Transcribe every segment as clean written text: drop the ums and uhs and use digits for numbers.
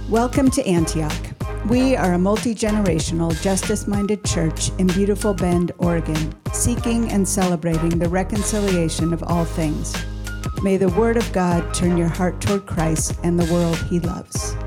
Welcome to Antioch. We are a multi-generational, justice-minded church in beautiful Bend, Oregon, seeking and celebrating the reconciliation of all things. May the Word of God turn your heart toward Christ and the world He loves.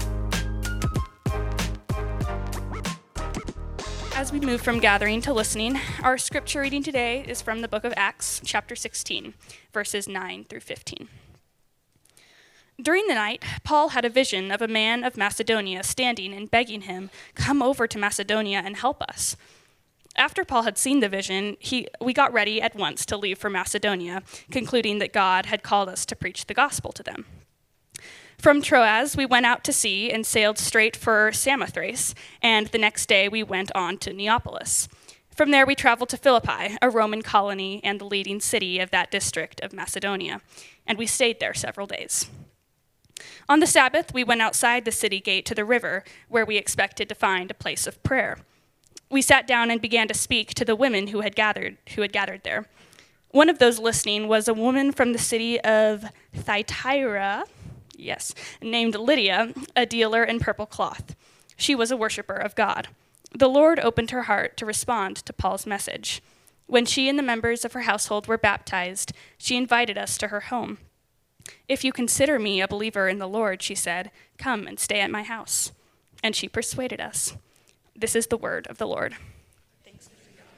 As we move from gathering to listening, our scripture reading today is from the book of Acts, chapter 16, verses 9 through 15. During the night, Paul had a vision of a man of Macedonia standing and begging him, "Come over to Macedonia and help us." After Paul had seen the vision, we got ready at once to leave for Macedonia, concluding that God had called us to preach the gospel to them. From Troas, we went out to sea and sailed straight for Samothrace, and the next day we went on to Neapolis. From there we traveled to Philippi, a Roman colony and the leading city of that district of Macedonia, and we stayed there several days. On the Sabbath, we went outside the city gate to the river, where we expected to find a place of prayer. We sat down and began to speak to the women who had gathered there. One of those listening was a woman from the city of Thyatira, named Lydia, a dealer in purple cloth. She was a worshiper of God. The Lord opened her heart to respond to Paul's message. When she and the members of her household were baptized, she invited us to her home. "If you consider me a believer in the Lord," she said, "come and stay at my house." And she persuaded us. This is the word of the Lord. Thanks.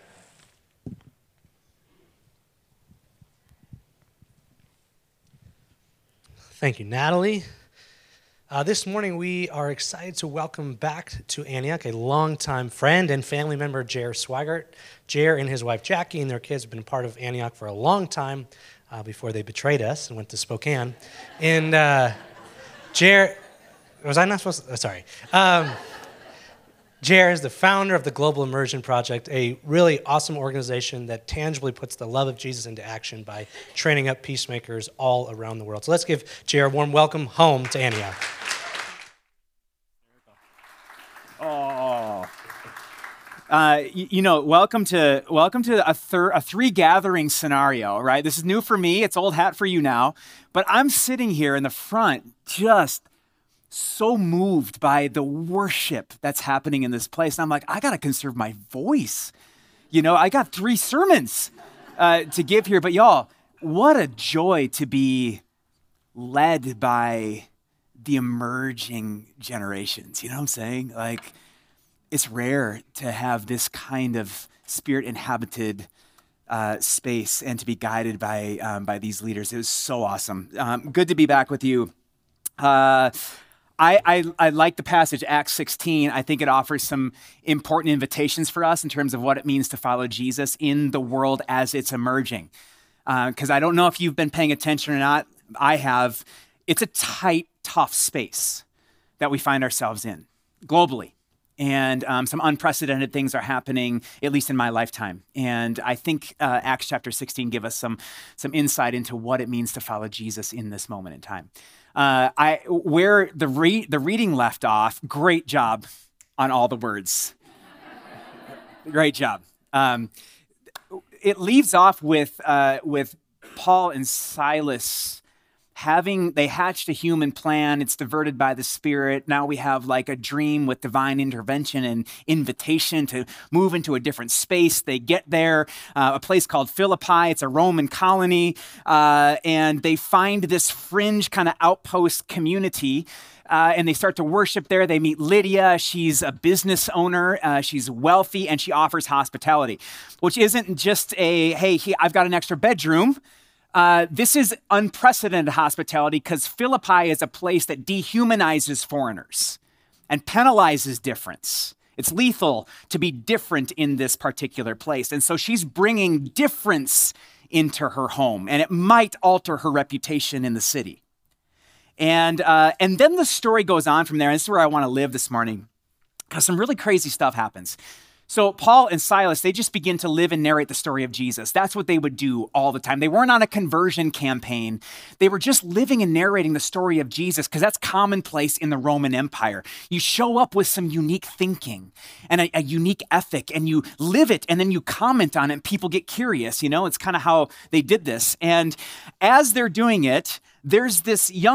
Thank you, Natalie. This morning we are excited to welcome back to Antioch a longtime friend and family member, Jer Swigert. Jer and his wife Jackie and their kids have been a part of Antioch for a long time before they betrayed us and went to Spokane. And Jer, was I not supposed to? Sorry. Jer is the founder of the Global Immersion Project, a really awesome organization that tangibly puts the love of Jesus into action by training up peacemakers all around the world. So let's give Jer a warm welcome home to Antioch. Welcome to a three gathering scenario, right? This is new for me. It's old hat for you now. But I'm sitting here in the front just so moved by the worship that's happening in this place. And I'm like, I got to conserve my voice. I got 3 sermons to give here. But y'all, what a joy to be led by the emerging generations. You know what I'm saying? Like, it's rare to have this kind of spirit-inhabited space and to be guided by these leaders. It was so awesome. Good to be back with you. I like the passage, Acts 16. I think it offers some important invitations for us in terms of what it means to follow Jesus in the world as it's emerging. Because I don't know if you've been paying attention or not. I have. It's a tight, tough space that we find ourselves in globally. And some unprecedented things are happening, at least in my lifetime. And I think Acts chapter 16 give us some insight into what it means to follow Jesus in this moment in time. Where the reading left off, great job on all the words. Great job. It leaves off with Paul and Silas they hatched a human plan. It's diverted by the Spirit. Now we have like a dream with divine intervention and invitation to move into a different space. They get there, a place called Philippi. It's a Roman colony. And they find this fringe kind of outpost community. And they start to worship there. They meet Lydia. She's a business owner. She's wealthy, and she offers hospitality, which isn't just I've got an extra bedroom. This is unprecedented hospitality because Philippi is a place that dehumanizes foreigners and penalizes difference. It's lethal to be different in this particular place. And so she's bringing difference into her home, and it might alter her reputation in the city. And then the story goes on from there. And this is where I want to live this morning because some really crazy stuff happens. So Paul and Silas, they just begin to live and narrate the story of Jesus. That's what they would do all the time. They weren't on a conversion campaign. They were just living and narrating the story of Jesus because that's commonplace in the Roman Empire. You show up with some unique thinking and a unique ethic, and you live it, and then you comment on it, and people get curious. It's kind of how they did this. And as they're doing it, there's this young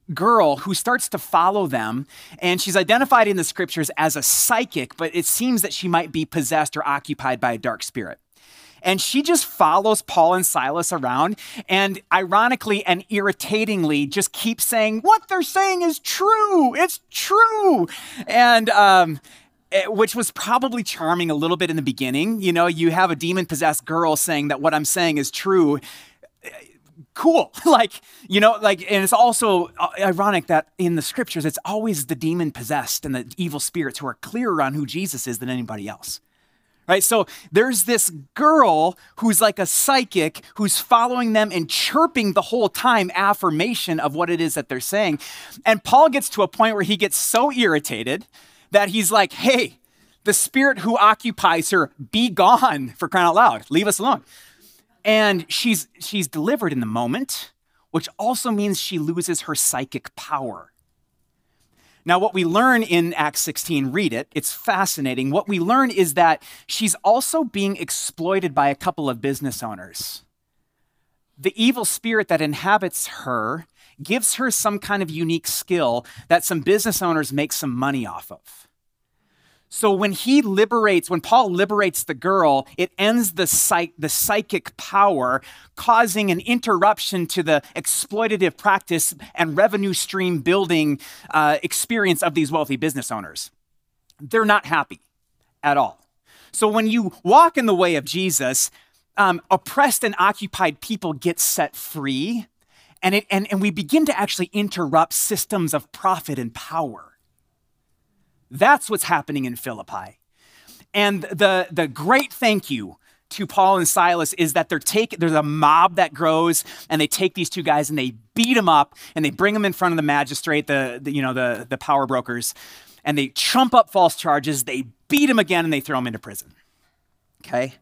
girl who starts to follow them, and she's identified in the scriptures as a psychic, but it seems that she might be possessed or occupied by a dark spirit. And she just follows Paul and Silas around and ironically and irritatingly just keeps saying, what they're saying is true. It's true. And which was probably charming a little bit in the beginning. You know, you have a demon-possessed girl saying that what I'm saying is true. Cool. And it's also ironic that in the scriptures, it's always the demon-possessed and the evil spirits who are clearer on who Jesus is than anybody else. Right? So there's this girl who's like a psychic who's following them and chirping the whole time affirmation of what it is that they're saying. And Paul gets to a point where he gets so irritated that he's like, hey, the spirit who occupies her, be gone, for crying out loud. Leave us alone. And she's delivered in the moment, which also means she loses her psychic power. Now, what we learn in Acts 16, read it, it's fascinating. What we learn is that she's also being exploited by a couple of business owners. The evil spirit that inhabits her gives her some kind of unique skill that some business owners make some money off of. So when Paul liberates the girl, it ends the psychic power, causing an interruption to the exploitative practice and revenue stream building experience of these wealthy business owners. They're not happy at all. So when you walk in the way of Jesus, oppressed and occupied people get set free, and we begin to actually interrupt systems of profit and power. That's what's happening in Philippi. And the great thank you to Paul and Silas is that there's a mob that grows, and they take these two guys and they beat them up and they bring them in front of the magistrate, the power brokers, and they trump up false charges. They beat them again and they throw them into prison. Okay?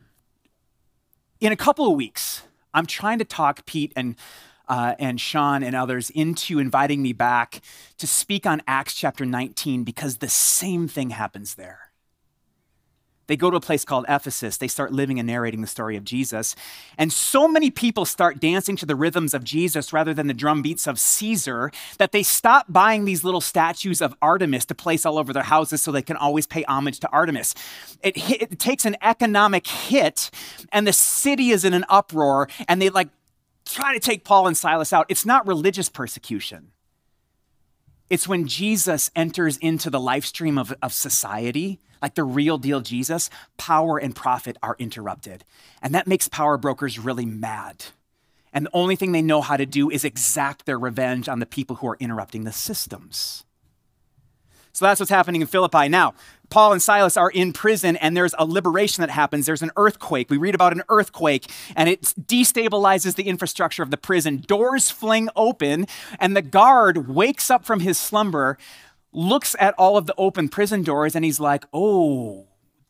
In a couple of weeks, I'm trying to talk Pete and Sean and others into inviting me back to speak on Acts chapter 19 because the same thing happens there. They go to a place called Ephesus. They start living and narrating the story of Jesus. And so many people start dancing to the rhythms of Jesus rather than the drum beats of Caesar that they stop buying these little statues of Artemis to place all over their houses so they can always pay homage to Artemis. It takes an economic hit, and the city is in an uproar, and they try to take Paul and Silas out. It's not religious persecution. It's when Jesus enters into the life stream of society, like the real deal Jesus, power and profit are interrupted. And that makes power brokers really mad. And the only thing they know how to do is exact their revenge on the people who are interrupting the systems. So that's what's happening in Philippi. Now, Paul and Silas are in prison, and there's a liberation that happens. There's an earthquake. We read about an earthquake, and it destabilizes the infrastructure of the prison. Doors fling open, and the guard wakes up from his slumber, looks at all of the open prison doors, and he's like, oh,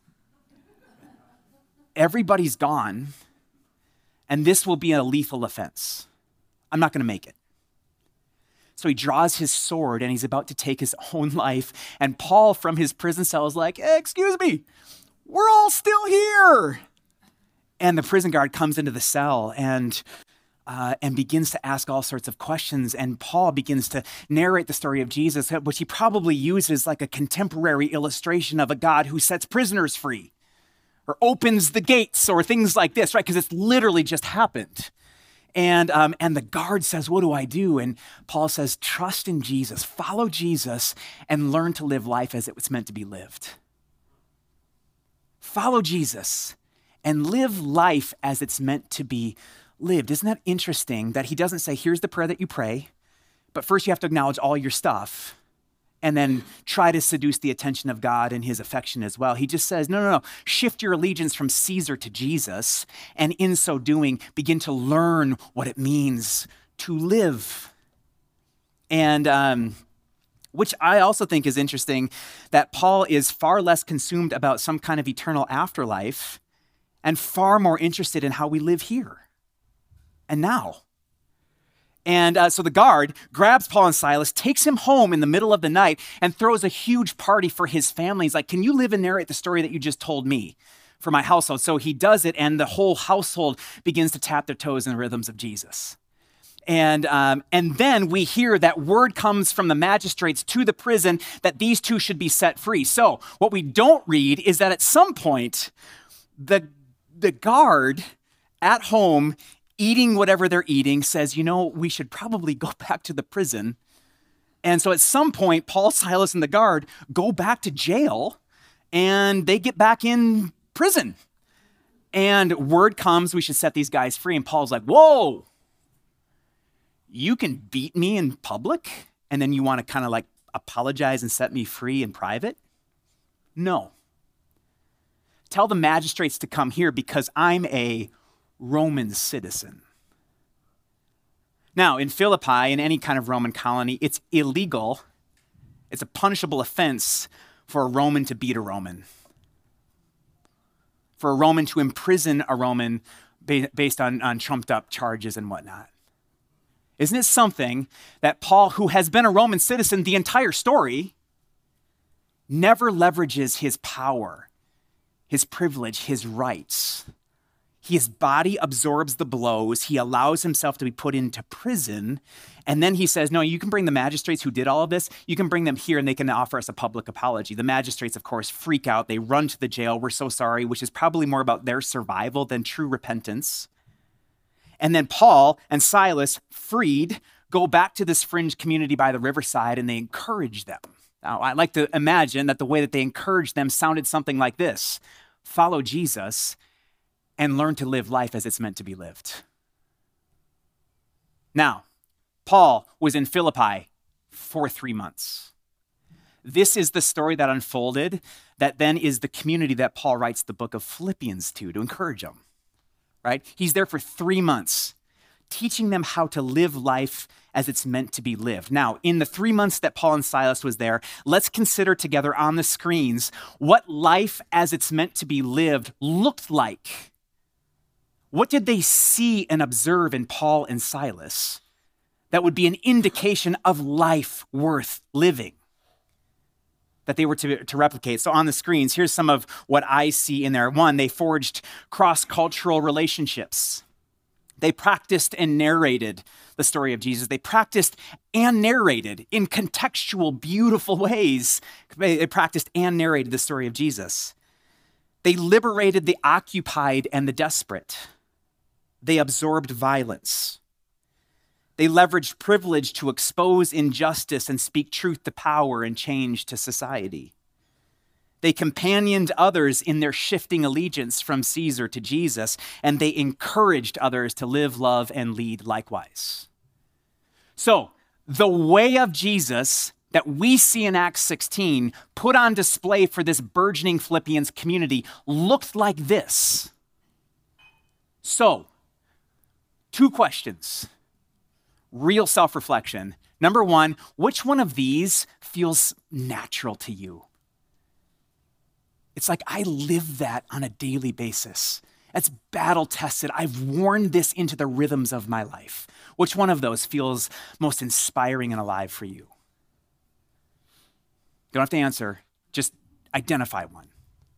everybody's gone, and this will be a lethal offense. I'm not going to make it. So he draws his sword and he's about to take his own life. And Paul from his prison cell is like, hey, excuse me, we're all still here. And the prison guard comes into the cell and begins to ask all sorts of questions. And Paul begins to narrate the story of Jesus, which he probably uses like a contemporary illustration of a God who sets prisoners free or opens the gates or things like this, right? Because it's literally just happened. And the guard says, what do I do? And Paul says, trust in Jesus, follow Jesus, and learn to live life as it was meant to be lived. Follow Jesus and live life as it's meant to be lived. Isn't that interesting that he doesn't say, here's the prayer that you pray, but first you have to acknowledge all your stuff and then try to seduce the attention of God and his affection as well. He just says, no. Shift your allegiance from Caesar to Jesus, and in so doing, begin to learn what it means to live. And which I also think is interesting, that Paul is far less consumed about some kind of eternal afterlife and far more interested in how we live here and now. And so the guard grabs Paul and Silas, takes him home in the middle of the night, and throws a huge party for his family. He's like, can you live and narrate the story that you just told me for my household? So he does it, and the whole household begins to tap their toes in the rhythms of Jesus. And then we hear that word comes from the magistrates to the prison that these two should be set free. So what we don't read is that at some point, the guard at home eating whatever they're eating says, we should probably go back to the prison. And so at some point, Paul, Silas, and the guard go back to jail and they get back in prison. And word comes, we should set these guys free. And Paul's like, whoa, you can beat me in public? And then you want to kind of like apologize and set me free in private? No. Tell the magistrates to come here because I'm a Roman citizen. Now, in Philippi, in any kind of Roman colony, it's illegal. It's a punishable offense for a Roman to beat a Roman, for a Roman to imprison a Roman based on trumped up charges and whatnot. Isn't it something that Paul, who has been a Roman citizen the entire story, never leverages his power, his privilege, his rights? His body absorbs the blows. He allows himself to be put into prison. And then he says, no, you can bring the magistrates who did all of this. You can bring them here and they can offer us a public apology. The magistrates, of course, freak out. They run to the jail. We're so sorry, which is probably more about their survival than true repentance. And then Paul and Silas, freed, go back to this fringe community by the riverside and they encourage them. Now, I like to imagine that the way that they encouraged them sounded something like this: follow Jesus and learn to live life as it's meant to be lived. Now, Paul was in Philippi for 3 months. This is the story that unfolded that then is the community that Paul writes the book of Philippians to encourage them, right? He's there for 3 months, teaching them how to live life as it's meant to be lived. Now, in the 3 months that Paul and Silas was there, let's consider together on the screens what life as it's meant to be lived looked like. What did they see and observe in Paul and Silas that would be an indication of life worth living that they were to replicate? So on the screens, here's some of what I see in there. One, they forged cross-cultural relationships. They practiced and narrated the story of Jesus. They practiced and narrated in contextual, beautiful ways. They practiced and narrated the story of Jesus. They liberated the occupied and the desperate. They absorbed violence. They leveraged privilege to expose injustice and speak truth to power and change to society. They companioned others in their shifting allegiance from Caesar to Jesus, and they encouraged others to live, love, and lead likewise. So, the way of Jesus that we see in Acts 16 put on display for this burgeoning Philippians community looked like this. So, 2 questions. Real self-reflection. Number 1, which one of these feels natural to you? It's like, I live that on a daily basis. It's battle tested. I've worn this into the rhythms of my life. Which one of those feels most inspiring and alive for you? You don't have to answer, just identify one.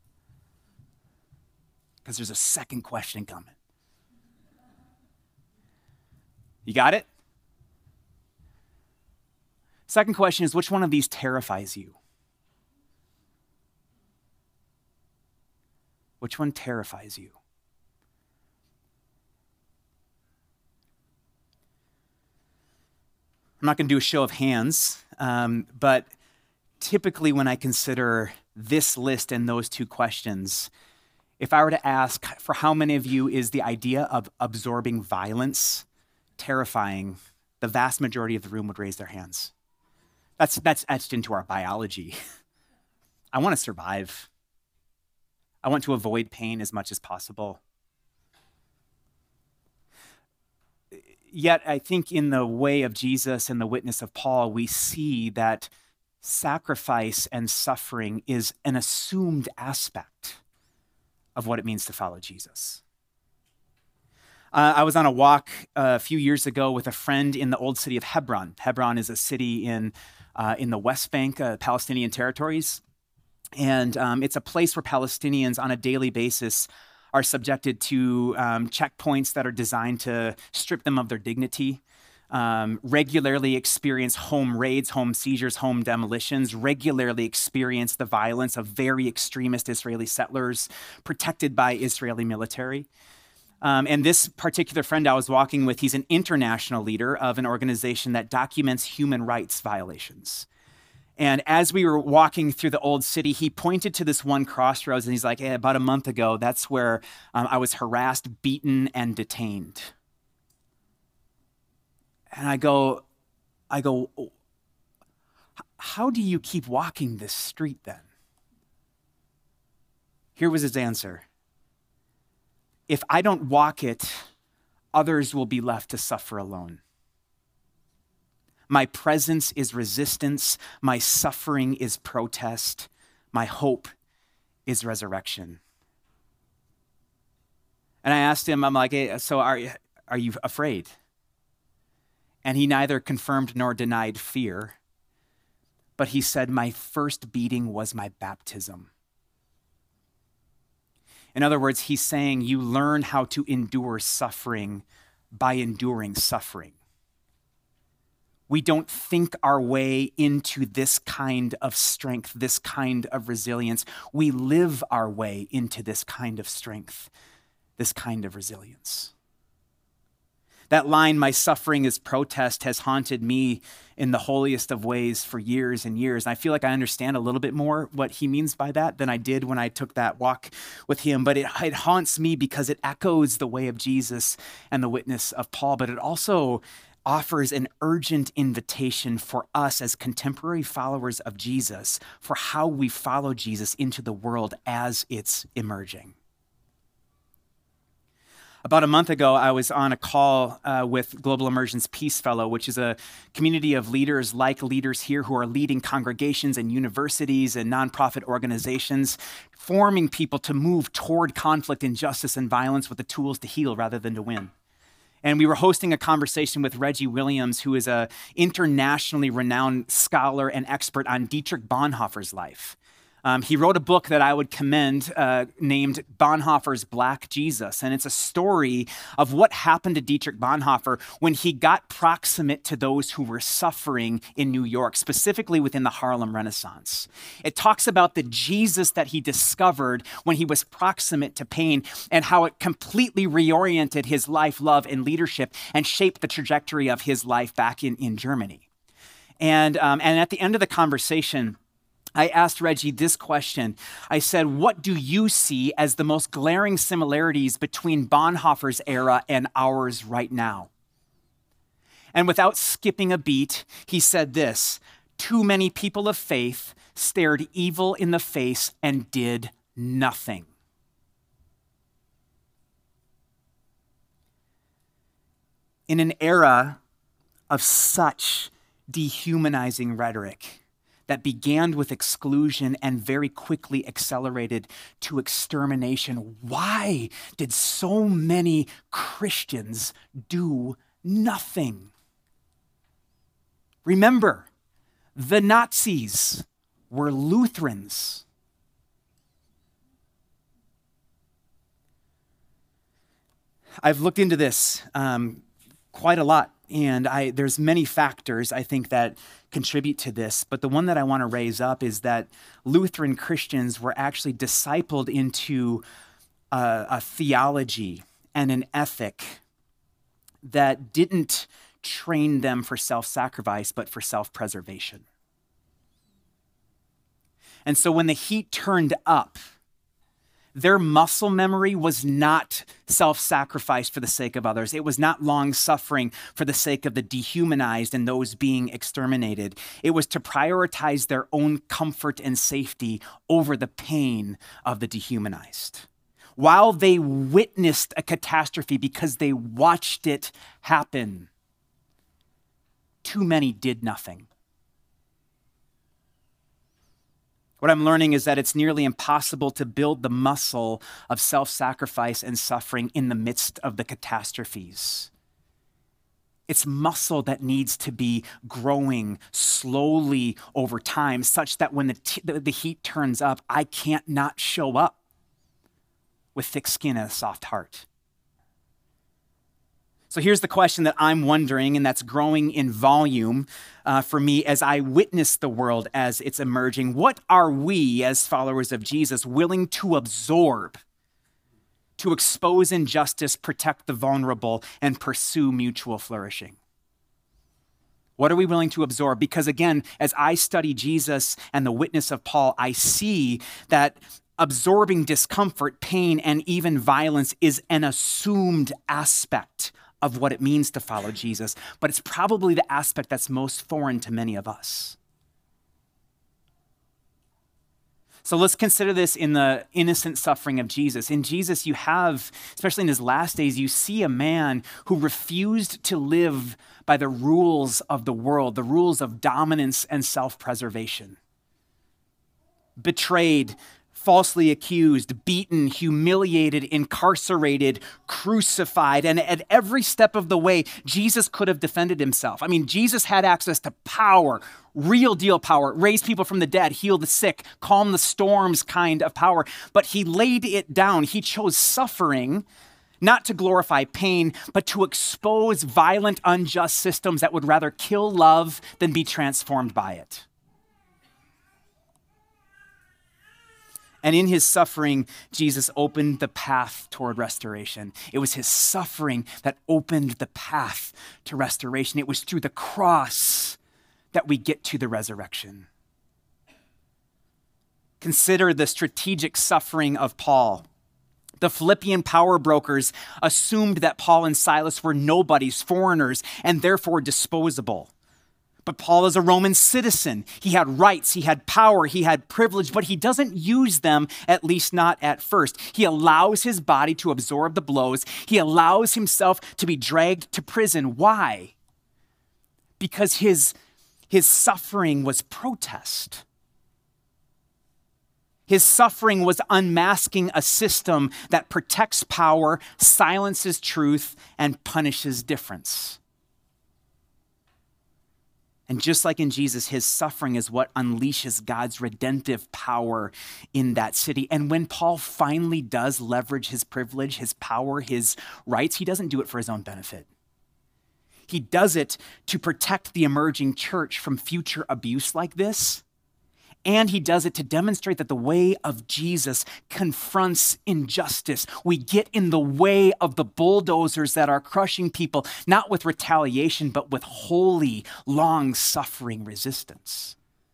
Because there's a second question coming. You got it? Second question is, which one of these terrifies you? Which one terrifies you? I'm not going to do a show of hands, but typically when I consider this list and those 2 questions, if I were to ask for how many of you is the idea of absorbing violence terrifying, the vast majority of the room would raise their hands. That's etched into our biology. I want to survive. I want to avoid pain as much as possible. Yet I think in the way of Jesus and the witness of Paul, we see that sacrifice and suffering is an assumed aspect of what it means to follow Jesus. I was on a walk a few years ago with a friend in the old city of Hebron. Hebron is a city in the West Bank, Palestinian territories. And it's a place where Palestinians on a daily basis are subjected to checkpoints that are designed to strip them of their dignity. regularly experience home raids, home seizures, home demolitions, regularly experience the violence of very extremist Israeli settlers protected by Israeli military. And this particular friend I was walking with, he's an international leader of an organization that documents human rights violations. And as we were walking through the old city, he pointed to this one crossroads and he's like, hey, about a month ago, that's where I was harassed, beaten, and detained. And I go, how do you keep walking this street then? Here was his answer. If I don't walk it, others will be left to suffer alone. My presence is resistance. My suffering is protest. My hope is resurrection. And I asked him, I'm like, hey, so are you afraid? And he neither confirmed nor denied fear, but he said, my first beating was my baptism. In other words, he's saying you learn how to endure suffering by enduring suffering. We don't think our way into this kind of strength, this kind of resilience. We live our way into this kind of strength, this kind of resilience. That line, my suffering is protest, has haunted me in the holiest of ways for years and years. And I feel like I understand a little bit more what he means by that than I did when I took that walk with him. But it haunts me because it echoes the way of Jesus and the witness of Paul, but it also offers an urgent invitation for us as contemporary followers of Jesus for how we follow Jesus into the world as it's emerging. About a month ago, I was on a call with Global Immersion's Peace Fellow, which is a community of leaders like leaders here who are leading congregations and universities and nonprofit organizations, forming people to move toward conflict, injustice, and violence with the tools to heal rather than to win. And we were hosting a conversation with Reggie Williams, who is an internationally renowned scholar and expert on Dietrich Bonhoeffer's life. He wrote a book that I would commend named Bonhoeffer's Black Jesus. And it's a story of what happened to Dietrich Bonhoeffer when he got proximate to those who were suffering in New York, specifically within the Harlem Renaissance. It talks about the Jesus that he discovered when he was proximate to pain and how it completely reoriented his life, love, and leadership and shaped the trajectory of his life back in Germany. And at the end of the conversation, I asked Reggie this question. I said, what do you see as the most glaring similarities between Bonhoeffer's era and ours right now? And without skipping a beat, he said this: too many people of faith stared evil in the face and did nothing. In an era of such dehumanizing rhetoric that began with exclusion and very quickly accelerated to extermination, why did so many Christians do nothing? Remember, the Nazis were Lutherans. I've looked into this quite a lot, and there's many factors I think that contribute to this, but the one that I want to raise up is that Lutheran Christians were actually discipled into a theology and an ethic that didn't train them for self-sacrifice, but for self-preservation. And so when the heat turned up, their muscle memory was not self-sacrifice for the sake of others. It was not long-suffering for the sake of the dehumanized and those being exterminated. It was to prioritize their own comfort and safety over the pain of the dehumanized. While they witnessed a catastrophe because they watched it happen, too many did nothing. What I'm learning is that it's nearly impossible to build the muscle of self-sacrifice and suffering in the midst of the catastrophes. It's muscle that needs to be growing slowly over time, such that when the heat turns up, I can't not show up with thick skin and a soft heart. So here's the question that I'm wondering, and that's growing in volume for me as I witness the world as it's emerging. What are we, as followers of Jesus, willing to absorb to expose injustice, protect the vulnerable, and pursue mutual flourishing? What are we willing to absorb? Because again, as I study Jesus and the witness of Paul, I see that absorbing discomfort, pain, and even violence is an assumed aspect of what it means to follow Jesus, but it's probably the aspect that's most foreign to many of us. So let's consider this in the innocent suffering of Jesus. In Jesus, you have, especially in his last days, you see a man who refused to live by the rules of the world, the rules of dominance and self-preservation. Betrayed, falsely accused, beaten, humiliated, incarcerated, crucified, and at every step of the way, Jesus could have defended himself. I mean, Jesus had access to power, real deal power, raise people from the dead, heal the sick, calm the storms kind of power, but he laid it down. He chose suffering not to glorify pain, but to expose violent, unjust systems that would rather kill love than be transformed by it. And in his suffering, Jesus opened the path toward restoration. It was his suffering that opened the path to restoration. It was through the cross that we get to the resurrection. Consider the strategic suffering of Paul. The Philippian power brokers assumed that Paul and Silas were nobodies, foreigners, and therefore disposable. But Paul is a Roman citizen. He had rights, he had power, he had privilege, but he doesn't use them, at least not at first. He allows his body to absorb the blows. He allows himself to be dragged to prison. Why? Because his suffering was protest. His suffering was unmasking a system that protects power, silences truth, and punishes difference. And just like in Jesus, his suffering is what unleashes God's redemptive power in that city. And when Paul finally does leverage his privilege, his power, his rights, he doesn't do it for his own benefit. He does it to protect the emerging church from future abuse like this. And he does it to demonstrate that the way of Jesus confronts injustice. We get in the way of the bulldozers that are crushing people, not with retaliation, but with holy, long-suffering resistance.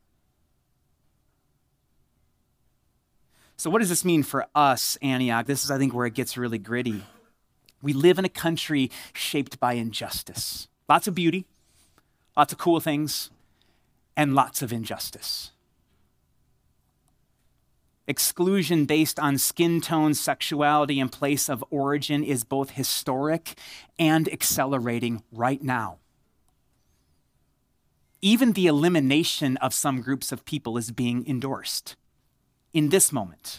So what does this mean for us, Antioch? This is, I think, where it gets really gritty. We live in a country shaped by injustice. Lots of beauty, lots of cool things, and lots of injustice. Exclusion based on skin tone, sexuality, and place of origin is both historic and accelerating right now. Even the elimination of some groups of people is being endorsed in this moment.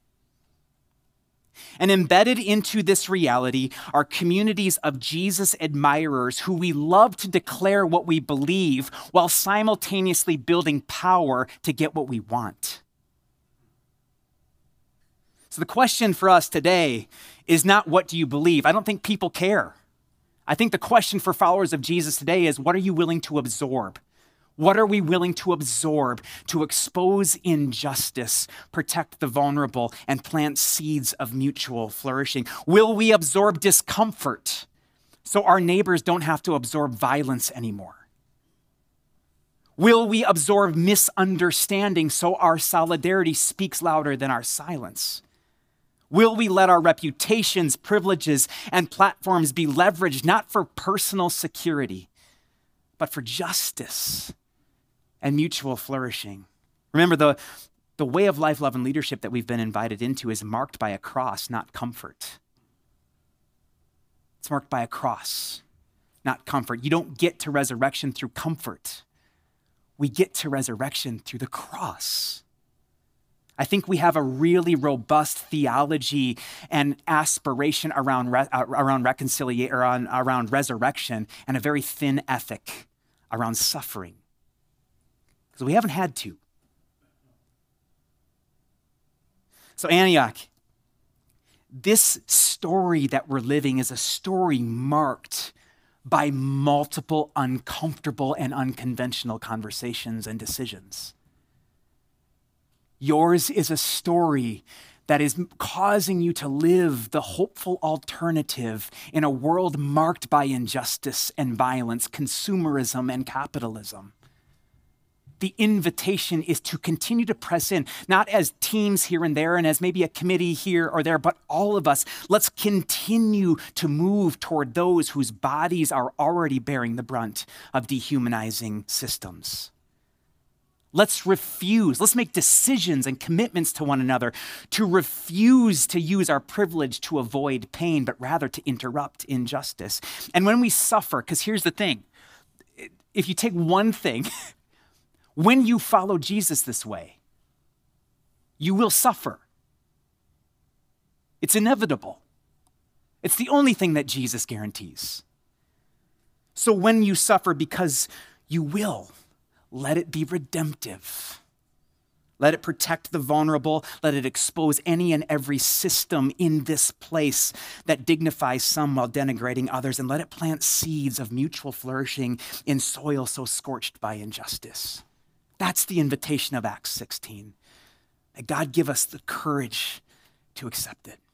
And embedded into this reality are communities of Jesus admirers who we love to declare what we believe while simultaneously building power to get what we want. So the question for us today is not what do you believe? I don't think people care. I think the question for followers of Jesus today is what are you willing to absorb? What are we willing to absorb to expose injustice, protect the vulnerable, and plant seeds of mutual flourishing? Will we absorb discomfort so our neighbors don't have to absorb violence anymore? Will we absorb misunderstanding so our solidarity speaks louder than our silence? Will we let our reputations, privileges, and platforms be leveraged not for personal security, but for justice and mutual flourishing? Remember, the way of life, love, and leadership that we've been invited into is marked by a cross, not comfort. It's marked by a cross, not comfort. You don't get to resurrection through comfort. We get to resurrection through the cross. I think we have a really robust theology and aspiration around reconciliation, around resurrection, and a very thin ethic around suffering. Because we haven't had to. So Antioch, This story that we're living is a story marked by multiple uncomfortable and unconventional conversations and decisions. Yours is a story that is causing you to live the hopeful alternative in a world marked by injustice and violence, consumerism and capitalism. The invitation is to continue to press in, not as teams here and there and as maybe a committee here or there, but all of us. Let's continue to move toward those whose bodies are already bearing the brunt of dehumanizing systems. Let's make decisions and commitments to one another to refuse to use our privilege to avoid pain, but rather to interrupt injustice. And when we suffer, because here's the thing, if you take one thing, when you follow Jesus this way, you will suffer. It's inevitable. It's the only thing that Jesus guarantees. So when you suffer, because you will, let it be redemptive. Let it protect the vulnerable. Let it expose any and every system in this place that dignifies some while denigrating others. And let it plant seeds of mutual flourishing in soil so scorched by injustice. That's the invitation of Acts 16. May God give us the courage to accept it.